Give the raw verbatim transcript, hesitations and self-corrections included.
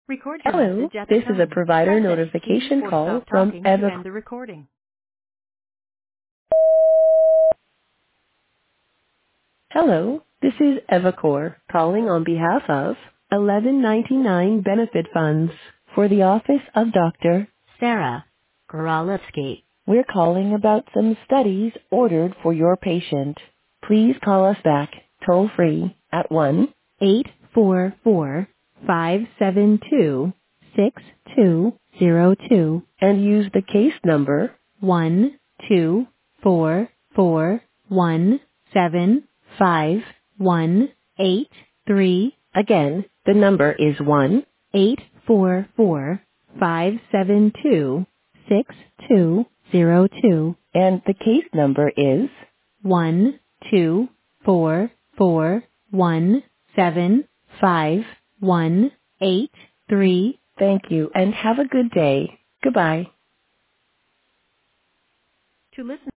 Record your Hello, message at the this is a tone. provider Press any key notification or call stop from talking to Eva. end the recording. Hello, this is Evacor calling on behalf of eleven ninety-nine Benefit Funds for the office of Doctor Sarah Goralewski. We're calling about some studies ordered for your patient. Please call us back toll free at one eight four four five seven two six two zero two and use the case number one two four four one seven five one eight three. Again, the number is one eight four four five seven two six two zero two and the case number is one two four four one seven five one eight three. Thank you and have a good day. Goodbye. To listen